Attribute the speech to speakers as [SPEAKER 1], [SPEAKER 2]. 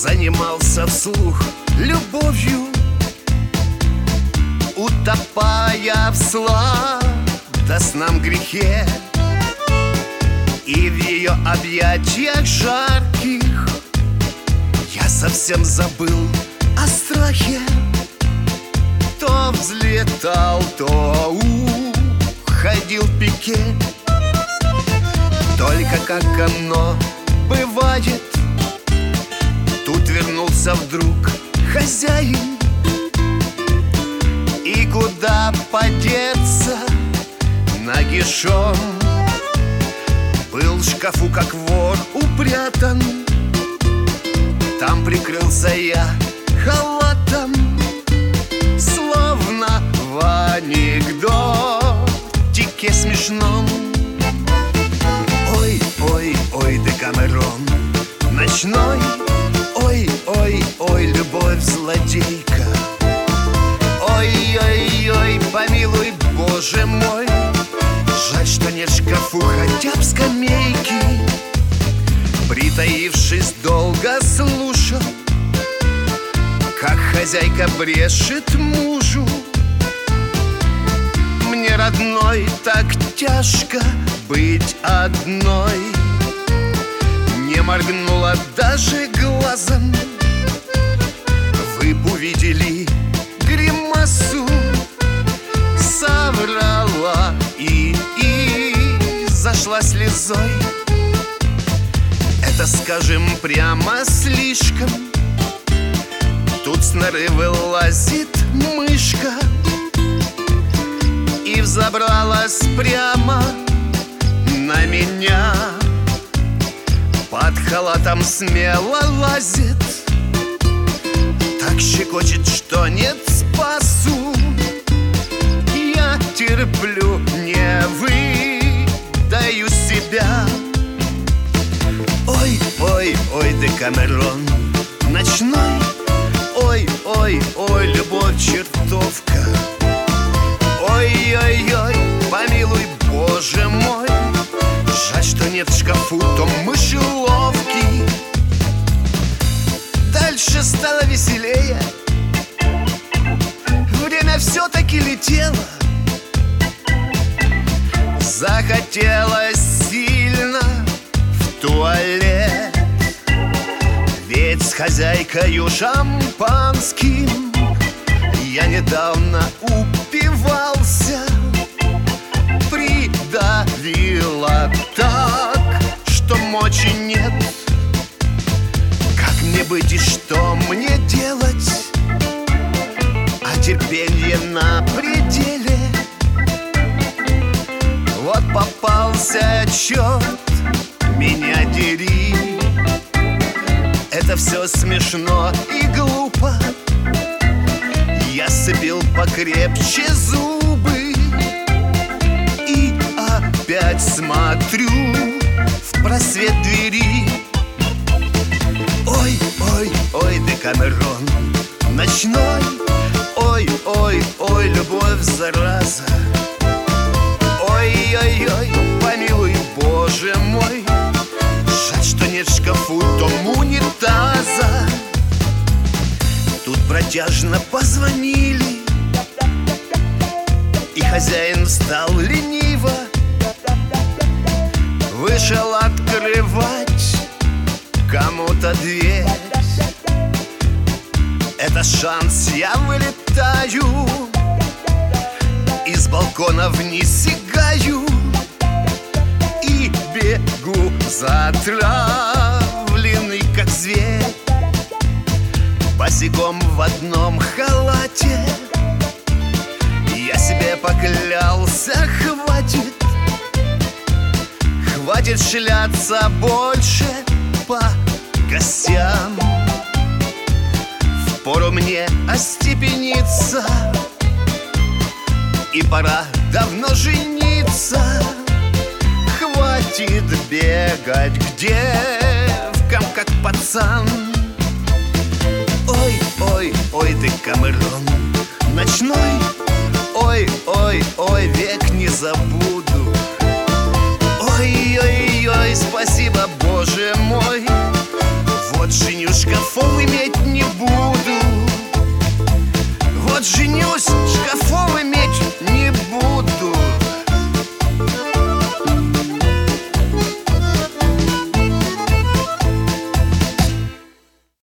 [SPEAKER 1] занимался вслух любовью, утопая в сладостном грехе. И в ее объятиях жарких я совсем забыл о страхе. То взлетал, то уходил в пике. Только как оно бывает, тут вернулся вдруг хозяин. И куда подеться нагишом, был в шкафу, как вор, упрятан. Там прикрылся я халатом, словно в анекдотике смешном. Ой, ой, ой, Декамерон ночной. Ой, ой, ой, любовь злодейка. Ой, ой, ой, помилуй, Боже мой. Жаль, что нет в шкафу хотя б скамейки. Притаившись, долго слушал, как хозяйка брешет мужу. Мне, родной, так тяжко быть одной. Не моргнула даже глазом. Вы б увидели гримасу. Соврала и зашла слезой. Это, скажем, прямо слишком. Тут с норы вылазит мышка и взобралась прямо на меня. Под халатом смело лазит, так щекочет, что нет спасу. Я терплю, не выдаю себя. Ой, ой, ой, Декамерон ночной. Ой, ой, ой, любовь чертовка. Ой, ой, ой, помилуй, Боже мой. Жаль, что нет в шкафу том мышеловки. Дальше стало веселее. Время все-таки летело. Захотелось сильно в туалет. Ведь с хозяйкою шампанским я недавно упивался. Придавило так, что мочи нет. Как мне быть и что мне делать? А терпенье на пределе. Вот попался черт, меня дери. Это все смешно и глупо. Я сцепил покрепче зубы и опять смотрю в просвет двери. Ой, ой, ой, Декамерон ночной. Ой, ой, ой, любовь зараза. Ой, ой, ой, помилуй, Боже мой. Жаль, что нет в шкафу том унитаза. Тут протяжно позвонили, и хозяин встал лениво. Вышел открывать кому-то дверь. Это шанс, я вылетаю. Из балкона вниз сигаю и бегу затравленный, как зверь. Босиком в одном халате. Я себе поклялся, хватит. Хватит шляться больше по гостям. Впору мне остепениться, и пора давно жениться. Хватит бегать к девкам, как пацан. Ой, ой, ой, Декамерон ночной. Ой, ой, ой, век не забуду. Ой, ой, ой, спасибо, Боже мой. Вот женю жизнью шкафов иметь не буду. Вот женюсь, шкафов